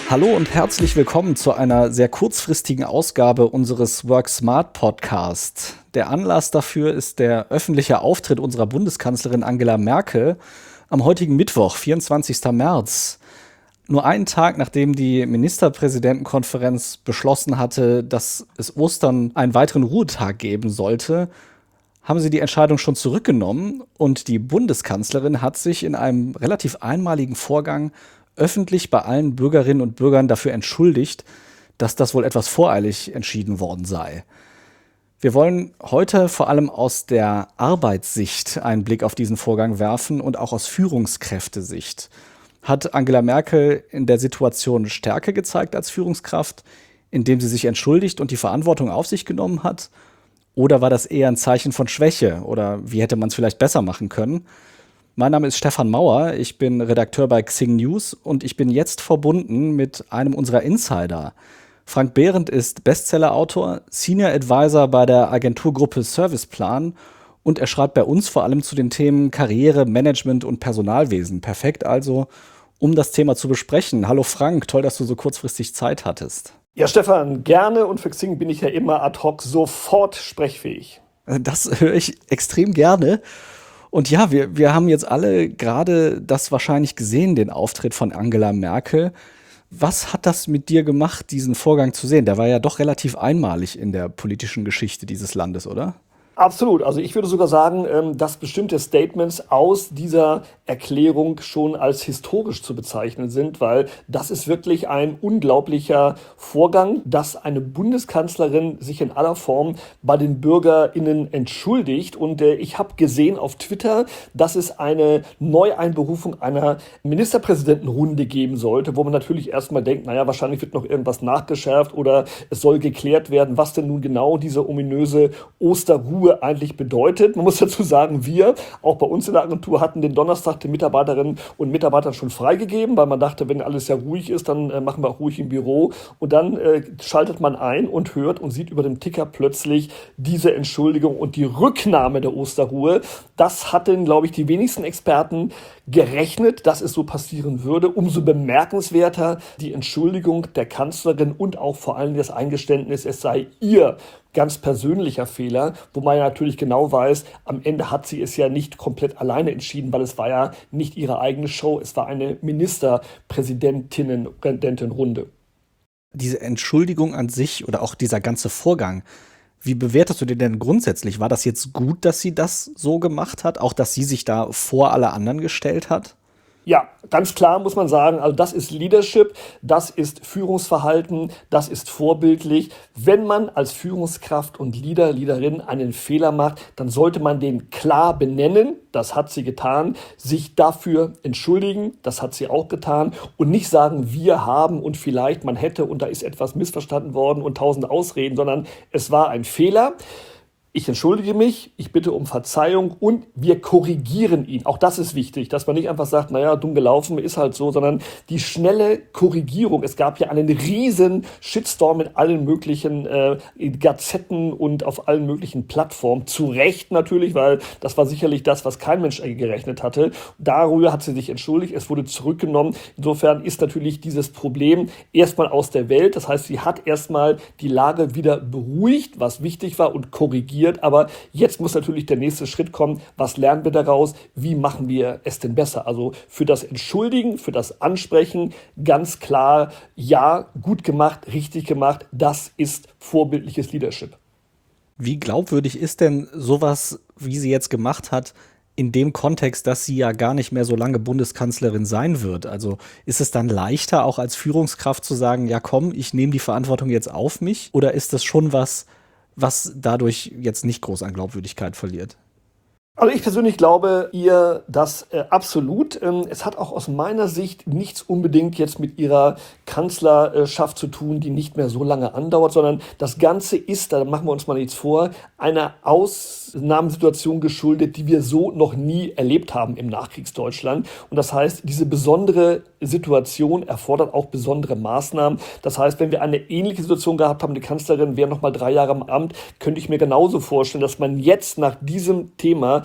Hallo und herzlich willkommen zu einer sehr kurzfristigen Ausgabe unseres Work Smart Podcast. Der Anlass dafür ist der öffentliche Auftritt unserer Bundeskanzlerin Angela Merkel am heutigen Mittwoch, 24. März. Nur einen Tag, nachdem die Ministerpräsidentenkonferenz beschlossen hatte, dass es Ostern einen weiteren Ruhetag geben sollte, haben sie die Entscheidung schon zurückgenommen und die Bundeskanzlerin hat sich in einem relativ einmaligen Vorgang öffentlich bei allen Bürgerinnen und Bürgern dafür entschuldigt, dass das wohl etwas voreilig entschieden worden sei. Wir wollen heute vor allem aus der Arbeitssicht einen Blick auf diesen Vorgang werfen und auch aus Führungskräftesicht. Hat Angela Merkel in der Situation Stärke gezeigt als Führungskraft, indem sie sich entschuldigt und die Verantwortung auf sich genommen hat? Oder war das eher ein Zeichen von Schwäche? Oder wie hätte man es vielleicht besser machen können? Mein Name ist Stefan Mauer, ich bin Redakteur bei Xing News und ich bin jetzt verbunden mit einem unserer Insider. Frank Behrendt ist Bestsellerautor, Senior Advisor bei der Agenturgruppe Serviceplan und er schreibt bei uns vor allem zu den Themen Karriere, Management und Personalwesen. Perfekt also, um das Thema zu besprechen. Hallo Frank, toll, dass du so kurzfristig Zeit hattest. Ja, Stefan, gerne und für Xing bin ich ja immer ad hoc sofort sprechfähig. Das höre ich extrem gerne. Und ja, wir haben jetzt alle gerade das wahrscheinlich gesehen, den Auftritt von Angela Merkel. Was hat das mit dir gemacht, diesen Vorgang zu sehen? Der war ja doch relativ einmalig in der politischen Geschichte dieses Landes, oder? Absolut. Also ich würde sogar sagen, dass bestimmte Statements aus dieser Erklärung schon als historisch zu bezeichnen sind, weil das ist wirklich ein unglaublicher Vorgang, dass eine Bundeskanzlerin sich in aller Form bei den BürgerInnen entschuldigt. Und ich habe gesehen auf Twitter, dass es eine Neueinberufung einer Ministerpräsidentenrunde geben sollte, wo man natürlich erstmal denkt, naja, wahrscheinlich wird noch irgendwas nachgeschärft oder es soll geklärt werden, was denn nun genau diese ominöse Osterruhe eigentlich bedeutet. Man muss dazu sagen, wir, auch bei uns in der Agentur, hatten den Donnerstag den Mitarbeiterinnen und Mitarbeitern schon freigegeben, weil man dachte, wenn alles ja ruhig ist, dann machen wir auch ruhig im Büro. Und dann schaltet man ein und hört und sieht über dem Ticker plötzlich diese Entschuldigung und die Rücknahme der Osterruhe. Das hatten, glaube ich, die wenigsten Experten gerechnet, dass es so passieren würde. Umso bemerkenswerter die Entschuldigung der Kanzlerin und auch vor allem das Eingeständnis, es sei ihr ganz persönlicher Fehler, wo man ja natürlich genau weiß, am Ende hat sie es ja nicht komplett alleine entschieden, weil es war ja nicht ihre eigene Show, es war eine Ministerpräsidentinnen-Runde. Diese Entschuldigung an sich oder auch dieser ganze Vorgang, wie bewertest du den denn grundsätzlich? War das jetzt gut, dass sie das so gemacht hat? Auch, dass sie sich da vor alle anderen gestellt hat? Ja, ganz klar muss man sagen, also das ist Leadership, das ist Führungsverhalten, das ist vorbildlich. Wenn man als Führungskraft und Leaderin einen Fehler macht, dann sollte man den klar benennen, das hat sie getan, sich dafür entschuldigen, das hat sie auch getan und nicht sagen, wir haben und vielleicht man hätte und da ist etwas missverstanden worden und 1000 Ausreden, sondern es war ein Fehler. Ich entschuldige mich, ich bitte um Verzeihung und wir korrigieren ihn. Auch das ist wichtig, dass man nicht einfach sagt, naja, dumm gelaufen, ist halt so, sondern die schnelle Korrigierung. Es gab ja einen riesen Shitstorm in allen möglichen Gazetten und auf allen möglichen Plattformen. Zu Recht natürlich, weil das war sicherlich das, was kein Mensch gerechnet hatte. Darüber hat sie sich entschuldigt, es wurde zurückgenommen. Insofern ist natürlich dieses Problem erstmal aus der Welt. Das heißt, sie hat erstmal die Lage wieder beruhigt, was wichtig war und korrigiert. Aber jetzt muss natürlich der nächste Schritt kommen. Was lernen wir daraus? Wie machen wir es denn besser? Also für das Entschuldigen, für das Ansprechen ganz klar, ja, gut gemacht, richtig gemacht. Das ist vorbildliches Leadership. Wie glaubwürdig ist denn sowas, wie sie jetzt gemacht hat, in dem Kontext, dass sie ja gar nicht mehr so lange Bundeskanzlerin sein wird? Also ist es dann leichter, auch als Führungskraft zu sagen, ja komm, ich nehme die Verantwortung jetzt auf mich? Oder ist das schon was dadurch jetzt nicht groß an Glaubwürdigkeit verliert? Also ich persönlich glaube ihr das absolut. Es hat auch aus meiner Sicht nichts unbedingt jetzt mit ihrer Kanzlerschaft zu tun, die nicht mehr so lange andauert, sondern das Ganze ist, da machen wir uns mal nichts vor, einer Ausnahmesituation geschuldet, die wir so noch nie erlebt haben im Nachkriegsdeutschland. Und das heißt, diese besondere Situation erfordert auch besondere Maßnahmen. Das heißt, wenn wir eine ähnliche Situation gehabt haben, die Kanzlerin wäre noch mal 3 Jahre im Amt, könnte ich mir genauso vorstellen, dass man jetzt nach diesem Thema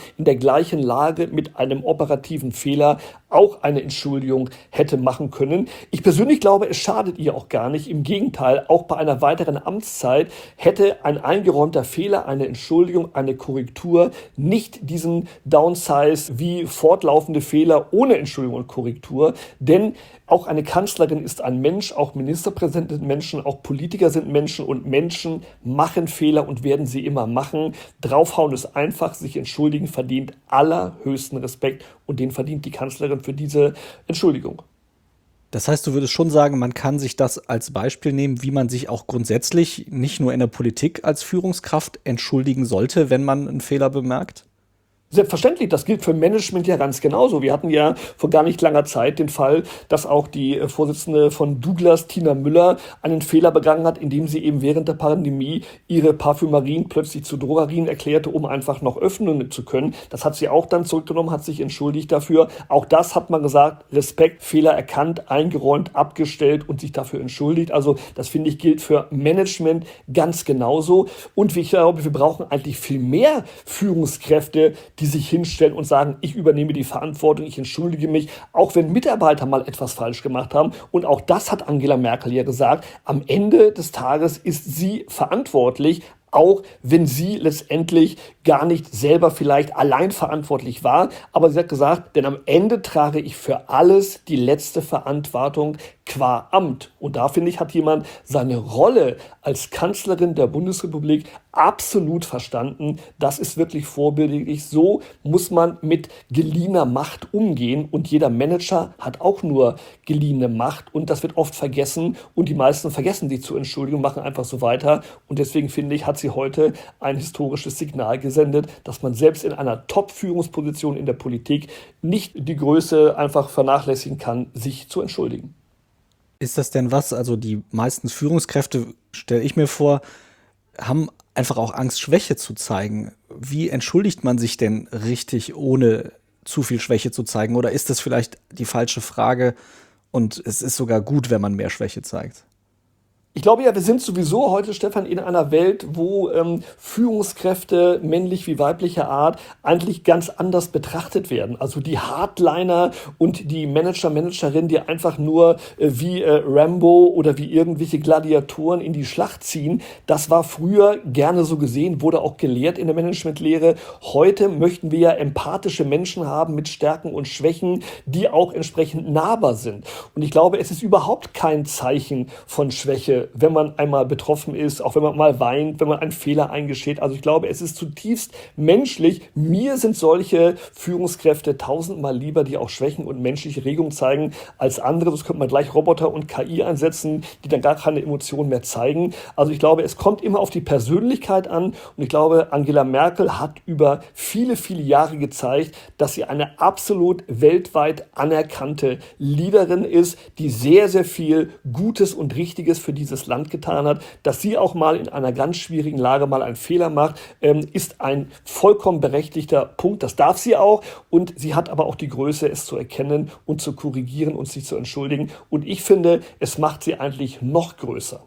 in der gleichen Lage mit einem operativen Fehler auch eine Entschuldigung hätte machen können. Ich persönlich glaube, es schadet ihr auch gar nicht. Im Gegenteil, auch bei einer weiteren Amtszeit hätte ein eingeräumter Fehler, eine Entschuldigung, eine Korrektur nicht diesen Downsize wie fortlaufende Fehler ohne Entschuldigung und Korrektur. Denn auch eine Kanzlerin ist ein Mensch, auch Ministerpräsidenten sind Menschen, auch Politiker sind Menschen und Menschen machen Fehler und werden sie immer machen. Draufhauen ist einfach, sich entschuldigen verdient allerhöchsten Respekt und den verdient die Kanzlerin für diese Entschuldigung. Das heißt, du würdest schon sagen, man kann sich das als Beispiel nehmen, wie man sich auch grundsätzlich nicht nur in der Politik als Führungskraft entschuldigen sollte, wenn man einen Fehler bemerkt? Selbstverständlich, das gilt für Management ja ganz genauso. Wir hatten ja vor gar nicht langer Zeit den Fall, dass auch die Vorsitzende von Douglas, Tina Müller, einen Fehler begangen hat, indem sie eben während der Pandemie ihre Parfümerien plötzlich zu Drogerien erklärte, um einfach noch öffnen zu können. Das hat sie auch dann zurückgenommen, hat sich entschuldigt dafür. Auch das hat man gesagt, Respekt, Fehler erkannt, eingeräumt, abgestellt und sich dafür entschuldigt. Also das finde ich gilt für Management ganz genauso. Und ich glaube, wir brauchen eigentlich viel mehr Führungskräfte, die sich hinstellen und sagen, ich übernehme die Verantwortung, ich entschuldige mich, auch wenn Mitarbeiter mal etwas falsch gemacht haben. Und auch das hat Angela Merkel ja gesagt. Am Ende des Tages ist sie verantwortlich, auch wenn sie letztendlich gar nicht selber vielleicht allein verantwortlich war. Aber sie hat gesagt, denn am Ende trage ich für alles die letzte Verantwortung qua Amt. Und da, finde ich, hat jemand seine Rolle als Kanzlerin der Bundesrepublik absolut verstanden. Das ist wirklich vorbildlich. So muss man mit geliehener Macht umgehen. Und jeder Manager hat auch nur geliehene Macht. Und das wird oft vergessen. Und die meisten vergessen sich zu entschuldigen und machen einfach so weiter. Und deswegen, finde ich, hat sie heute ein historisches Signal gesendet, dass man selbst in einer Top-Führungsposition in der Politik nicht die Größe einfach vernachlässigen kann, sich zu entschuldigen. Ist das denn was? Also die meisten Führungskräfte, stelle ich mir vor, haben einfach auch Angst, Schwäche zu zeigen. Wie entschuldigt man sich denn richtig, ohne zu viel Schwäche zu zeigen? Oder ist das vielleicht die falsche Frage und es ist sogar gut, wenn man mehr Schwäche zeigt? Ich glaube ja, wir sind sowieso heute, Stefan, in einer Welt, wo Führungskräfte männlich wie weiblicher Art eigentlich ganz anders betrachtet werden. Also die Hardliner und die Managerinnen, die einfach nur wie Rambo oder wie irgendwelche Gladiatoren in die Schlacht ziehen, das war früher gerne so gesehen, wurde auch gelehrt in der Managementlehre. Heute möchten wir ja empathische Menschen haben mit Stärken und Schwächen, die auch entsprechend nahbar sind. Und ich glaube, es ist überhaupt kein Zeichen von Schwäche, wenn man einmal betroffen ist, auch wenn man mal weint, wenn man einen Fehler eingesteht. Also ich glaube, es ist zutiefst menschlich. Mir sind solche Führungskräfte tausendmal lieber, die auch Schwächen und menschliche Regungen zeigen, als andere. Sonst könnte man gleich Roboter und KI einsetzen, die dann gar keine Emotionen mehr zeigen. Also ich glaube, es kommt immer auf die Persönlichkeit an. Und ich glaube, Angela Merkel hat über viele, viele Jahre gezeigt, dass sie eine absolut weltweit anerkannte Leaderin ist, die sehr, sehr viel Gutes und Richtiges für dieses Land getan hat. Dass sie auch mal in einer ganz schwierigen Lage mal einen Fehler macht, ist ein vollkommen berechtigter Punkt. Das darf sie auch. Und sie hat aber auch die Größe, es zu erkennen und zu korrigieren und sich zu entschuldigen. Und ich finde, es macht sie eigentlich noch größer.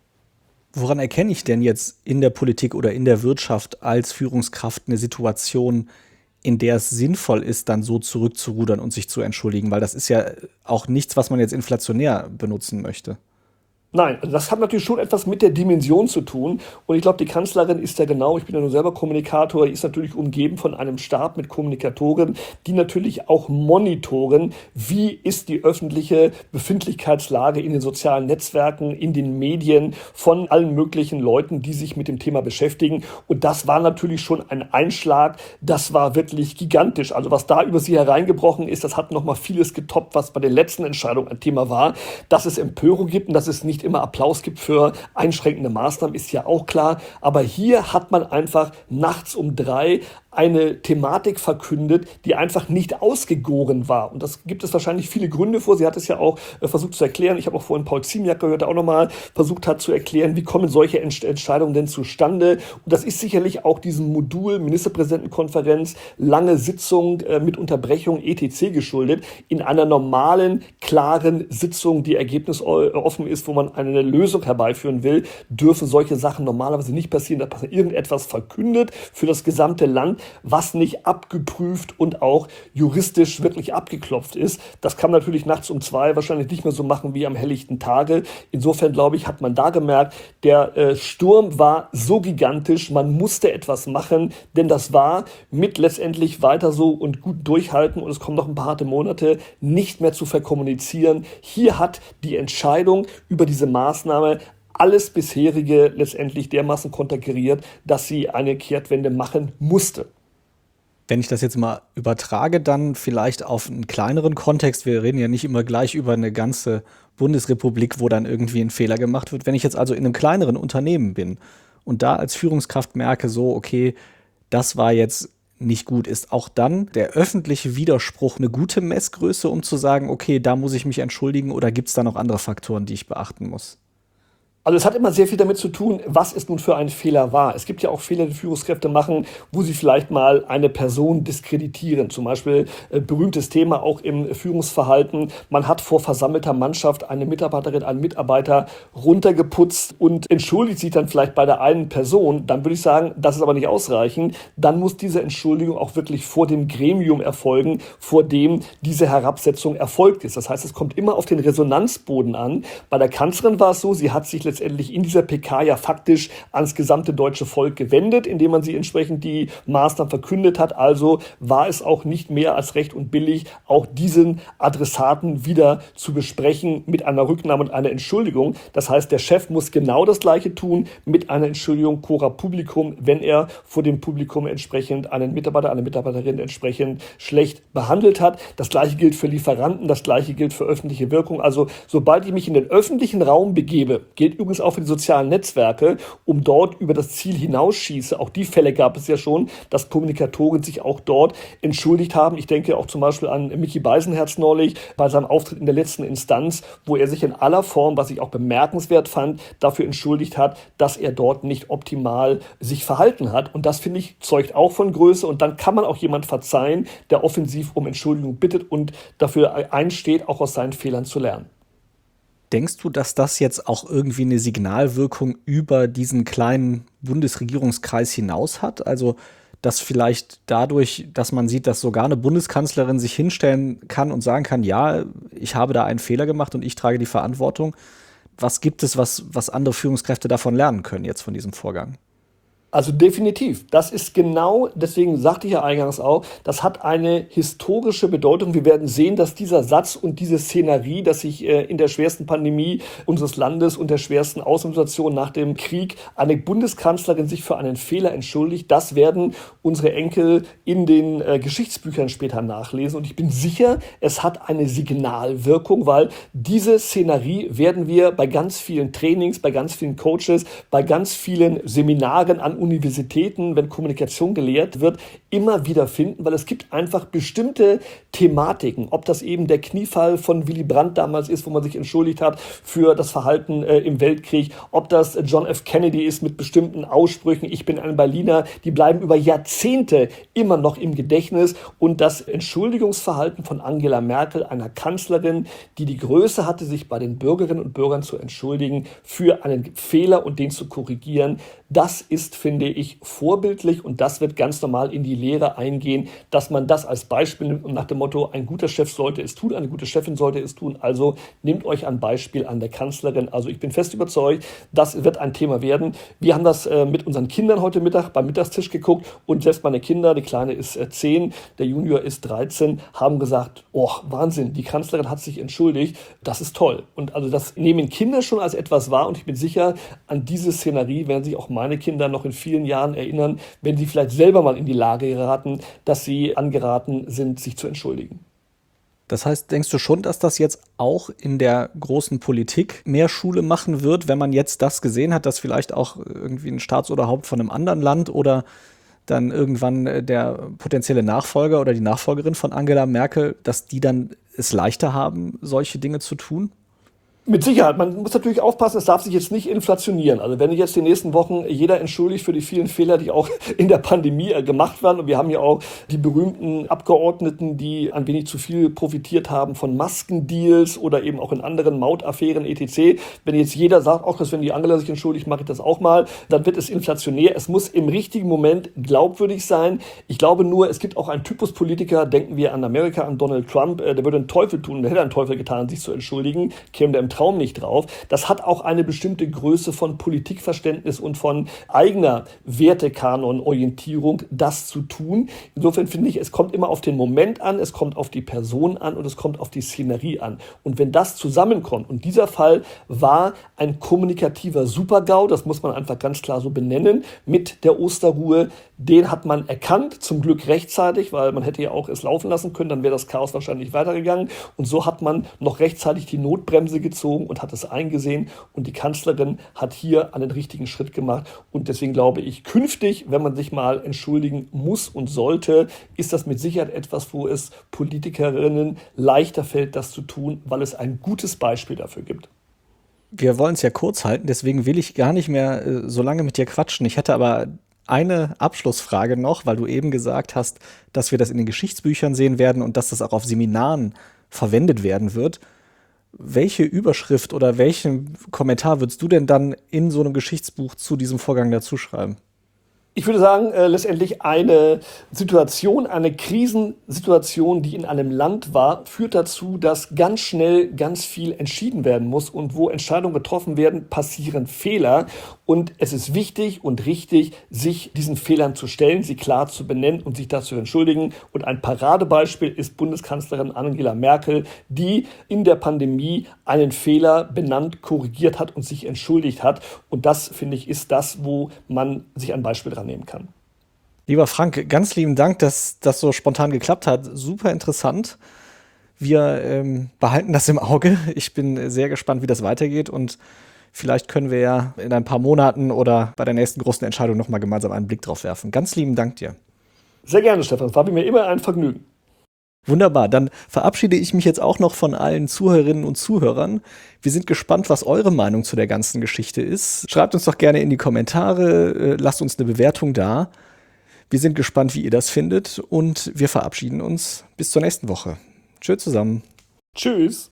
Woran erkenne ich denn jetzt in der Politik oder in der Wirtschaft als Führungskraft eine Situation, in der es sinnvoll ist, dann so zurückzurudern und sich zu entschuldigen? Weil das ist ja auch nichts, was man jetzt inflationär benutzen möchte. Nein, also das hat natürlich schon etwas mit der Dimension zu tun. Und ich glaube, die Kanzlerin ist ja genau, ich bin ja nur selber Kommunikator, die ist natürlich umgeben von einem Stab mit Kommunikatoren, die natürlich auch monitoren, wie ist die öffentliche Befindlichkeitslage in den sozialen Netzwerken, in den Medien von allen möglichen Leuten, die sich mit dem Thema beschäftigen. Und das war natürlich schon ein Einschlag, das war wirklich gigantisch. Also was da über sie hereingebrochen ist, das hat nochmal vieles getoppt, was bei der letzten Entscheidung ein Thema war. Dass es Empörung gibt und dass es nicht immer Applaus gibt für einschränkende Maßnahmen, ist ja auch klar. Aber hier hat man einfach nachts um 3 eine Thematik verkündet, die einfach nicht ausgegoren war. Und das gibt es wahrscheinlich viele Gründe vor. Sie hat es ja auch versucht zu erklären. Ich habe auch vorhin Paul Ziemiak gehört, der auch nochmal versucht hat zu erklären, wie kommen solche Entscheidungen denn zustande. Und das ist sicherlich auch diesem Modul Ministerpräsidentenkonferenz, lange Sitzung mit Unterbrechung etc. geschuldet. In einer normalen, klaren Sitzung, die ergebnisoffen ist, wo man eine Lösung herbeiführen will, dürfen solche Sachen normalerweise nicht passieren, dass man irgendetwas verkündet für das gesamte Land, was nicht abgeprüft und auch juristisch wirklich abgeklopft ist. Das kann man natürlich nachts um 2 wahrscheinlich nicht mehr so machen wie am helllichten Tage. Insofern, glaube ich, hat man da gemerkt, der Sturm war so gigantisch, man musste etwas machen, denn das war mit letztendlich weiter so und gut durchhalten und es kommen noch ein paar harte Monate, nicht mehr zu verkommunizieren. Hier hat die Entscheidung über diese Maßnahme alles bisherige letztendlich dermaßen konterkariert, dass sie eine Kehrtwende machen musste. Wenn ich das jetzt mal übertrage, dann vielleicht auf einen kleineren Kontext. Wir reden ja nicht immer gleich über eine ganze Bundesrepublik, wo dann irgendwie ein Fehler gemacht wird. Wenn ich jetzt also in einem kleineren Unternehmen bin und da als Führungskraft merke, so, okay, das war jetzt nicht gut, ist auch dann der öffentliche Widerspruch eine gute Messgröße, um zu sagen, okay, da muss ich mich entschuldigen, oder gibt es da noch andere Faktoren, die ich beachten muss? Also es hat immer sehr viel damit zu tun, was es nun für ein Fehler war. Es gibt ja auch Fehler, die Führungskräfte machen, wo sie vielleicht mal eine Person diskreditieren. Zum Beispiel berühmtes Thema auch im Führungsverhalten. Man hat vor versammelter Mannschaft eine Mitarbeiterin, einen Mitarbeiter runtergeputzt und entschuldigt sich dann vielleicht bei der einen Person. Dann würde ich sagen, das ist aber nicht ausreichend. Dann muss diese Entschuldigung auch wirklich vor dem Gremium erfolgen, vor dem diese Herabsetzung erfolgt ist. Das heißt, es kommt immer auf den Resonanzboden an. Bei der Kanzlerin war es so, sie hat sich letztendlich in dieser PK ja faktisch ans gesamte deutsche Volk gewendet, indem man sie entsprechend die Maßnahmen verkündet hat. Also war es auch nicht mehr als recht und billig, auch diesen Adressaten wieder zu besprechen mit einer Rücknahme und einer Entschuldigung. Das heißt, der Chef muss genau das Gleiche tun mit einer Entschuldigung cora publicum, wenn er vor dem Publikum entsprechend einen Mitarbeiter, eine Mitarbeiterin entsprechend schlecht behandelt hat. Das Gleiche gilt für Lieferanten, das Gleiche gilt für öffentliche Wirkung. Also sobald ich mich in den öffentlichen Raum begebe, gilt übrigens auch für die sozialen Netzwerke, um dort über das Ziel hinausschieße. Auch die Fälle gab es ja schon, dass Kommunikatoren sich auch dort entschuldigt haben. Ich denke auch zum Beispiel an Micky Beisenherz neulich bei seinem Auftritt in der letzten Instanz, wo er sich in aller Form, was ich auch bemerkenswert fand, dafür entschuldigt hat, dass er dort nicht optimal sich verhalten hat. Und das, finde ich, zeugt auch von Größe. Und dann kann man auch jemand verzeihen, der offensiv um Entschuldigung bittet und dafür einsteht, auch aus seinen Fehlern zu lernen. Denkst du, dass das jetzt auch irgendwie eine Signalwirkung über diesen kleinen Bundesregierungskreis hinaus hat? Also, dass vielleicht dadurch, dass man sieht, dass sogar eine Bundeskanzlerin sich hinstellen kann und sagen kann, ja, ich habe da einen Fehler gemacht und ich trage die Verantwortung. Was gibt es, was andere Führungskräfte davon lernen können jetzt von diesem Vorgang? Also definitiv. Das ist genau, deswegen sagte ich ja eingangs auch, das hat eine historische Bedeutung. Wir werden sehen, dass dieser Satz und diese Szenerie, dass sich in der schwersten Pandemie unseres Landes und der schwersten Außensituation nach dem Krieg eine Bundeskanzlerin sich für einen Fehler entschuldigt, das werden unsere Enkel in den Geschichtsbüchern später nachlesen. Und ich bin sicher, es hat eine Signalwirkung, weil diese Szenerie werden wir bei ganz vielen Trainings, bei ganz vielen Coaches, bei ganz vielen Seminaren an Universitäten, wenn Kommunikation gelehrt wird, immer wieder finden, weil es gibt einfach bestimmte Thematiken, ob das eben der Kniefall von Willy Brandt damals ist, wo man sich entschuldigt hat für das Verhalten im Weltkrieg, ob das John F. Kennedy ist mit bestimmten Aussprüchen, ich bin ein Berliner, die bleiben über Jahrzehnte immer noch im Gedächtnis, und das Entschuldigungsverhalten von Angela Merkel, einer Kanzlerin, die die Größe hatte, sich bei den Bürgerinnen und Bürgern zu entschuldigen für einen Fehler und den zu korrigieren, das ist, finde ich, vorbildlich, und das wird ganz normal in die Lehre eingehen, dass man das als Beispiel nimmt und nach dem Motto, ein guter Chef sollte es tun, eine gute Chefin sollte es tun, also nehmt euch ein Beispiel an der Kanzlerin. Also ich bin fest überzeugt, das wird ein Thema werden. Wir haben das mit unseren Kindern heute Mittag beim Mittagstisch geguckt, und selbst meine Kinder, die Kleine ist 10, der Junior ist 13, haben gesagt, oh, Wahnsinn, die Kanzlerin hat sich entschuldigt, das ist toll. Und also das nehmen Kinder schon als etwas wahr, und ich bin sicher, an diese Szenerie werden sich auch meine Kinder noch in vielen Jahren erinnern, wenn sie vielleicht selber mal in die Lage geraten, dass sie angeraten sind, sich zu entschuldigen. Das heißt, denkst du schon, dass das jetzt auch in der großen Politik mehr Schule machen wird, wenn man jetzt das gesehen hat, dass vielleicht auch irgendwie ein Staatsoberhaupt von einem anderen Land oder dann irgendwann der potenzielle Nachfolger oder die Nachfolgerin von Angela Merkel, dass die dann es leichter haben, solche Dinge zu tun? Mit Sicherheit. Man muss natürlich aufpassen, es darf sich jetzt nicht inflationieren. Also wenn jetzt die nächsten Wochen jeder entschuldigt für die vielen Fehler, die auch in der Pandemie gemacht werden. Und wir haben ja auch die berühmten Abgeordneten, die ein wenig zu viel profitiert haben von Maskendeals oder eben auch in anderen Mautaffären etc. Wenn jetzt jeder sagt, auch wenn die Angela sich entschuldigt, mache ich das auch mal, dann wird es inflationär. Es muss im richtigen Moment glaubwürdig sein. Ich glaube nur, es gibt auch einen Typus Politiker, denken wir an Amerika, an Donald Trump, der würde einen Teufel tun, der hätte einen Teufel getan, sich zu entschuldigen, käme der im Traum nicht drauf. Das hat auch eine bestimmte Größe von Politikverständnis und von eigener Wertekanon-Orientierung, das zu tun. Insofern finde ich, es kommt immer auf den Moment an, es kommt auf die Person an und es kommt auf die Szenerie an. Und wenn das zusammenkommt, und dieser Fall war ein kommunikativer Super-GAU, das muss man einfach ganz klar so benennen, mit der Osterruhe, den hat man erkannt, zum Glück rechtzeitig, weil man hätte ja auch es laufen lassen können, dann wäre das Chaos wahrscheinlich weitergegangen. Und so hat man noch rechtzeitig die Notbremse gezogen und hat es eingesehen. Und die Kanzlerin hat hier einen richtigen Schritt gemacht. Und deswegen glaube ich, künftig, wenn man sich mal entschuldigen muss und sollte, ist das mit Sicherheit etwas, wo es Politikerinnen leichter fällt, das zu tun, weil es ein gutes Beispiel dafür gibt. Wir wollen es ja kurz halten, deswegen will ich gar nicht mehr so lange mit dir quatschen. Ich hätte aber eine Abschlussfrage noch, weil du eben gesagt hast, dass wir das in den Geschichtsbüchern sehen werden und dass das auch auf Seminaren verwendet werden wird. Welche Überschrift oder welchen Kommentar würdest du denn dann in so einem Geschichtsbuch zu diesem Vorgang dazu schreiben? Ich würde sagen, letztendlich eine Situation, eine Krisensituation, die in einem Land war, führt dazu, dass ganz schnell ganz viel entschieden werden muss. Und wo Entscheidungen getroffen werden, passieren Fehler. Und es ist wichtig und richtig, sich diesen Fehlern zu stellen, sie klar zu benennen und sich dazu entschuldigen. Und ein Paradebeispiel ist Bundeskanzlerin Angela Merkel, die in der Pandemie einen Fehler benannt, korrigiert hat und sich entschuldigt hat. Und das, finde ich, ist das, wo man sich ein Beispiel dran nehmen kann. Lieber Frank, ganz lieben Dank, dass das so spontan geklappt hat. Super interessant. Wir behalten das im Auge. Ich bin sehr gespannt, wie das weitergeht. Und vielleicht können wir ja in ein paar Monaten oder bei der nächsten großen Entscheidung noch mal gemeinsam einen Blick drauf werfen. Ganz lieben Dank dir. Sehr gerne, Stefan. Es war mir immer ein Vergnügen. Wunderbar, dann verabschiede ich mich jetzt auch noch von allen Zuhörerinnen und Zuhörern. Wir sind gespannt, was eure Meinung zu der ganzen Geschichte ist. Schreibt uns doch gerne in die Kommentare, lasst uns eine Bewertung da. Wir sind gespannt, wie ihr das findet und wir verabschieden uns bis zur nächsten Woche. Tschö zusammen. Tschüss.